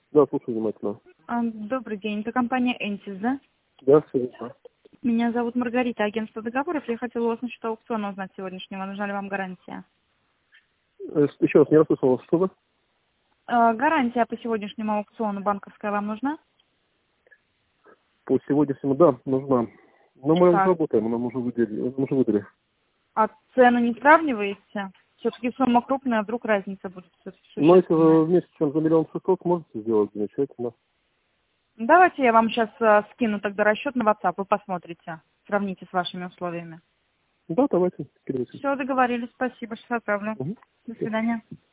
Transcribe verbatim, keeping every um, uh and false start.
Да, слушаю внимательно. А, Добрый день, это компания Энсис, да? Да, все верно. Меня зовут Маргарита, агентство договоров. Я хотела у вас насчет аукциона узнать сегодняшнего. Нужна ли вам гарантия? Э, Еще раз, не расслышал, что вы? А, Гарантия по сегодняшнему аукциону банковская вам нужна? По сегодняшнему, да, нужна. Но мы Так. работаем, нам уже выделили. Мы уже выдали. А цены не сравниваете? Все-таки сумма крупная, а вдруг разница будет все-таки Но если существенная. вы вместе чем за миллион шестьсот можете сделать, замечательно. Давайте я вам сейчас скину тогда расчет на WhatsApp, вы посмотрите, сравните с вашими условиями. Да, давайте, скидывайте. Все, договорились, спасибо, сейчас отправлю. Угу. До свидания.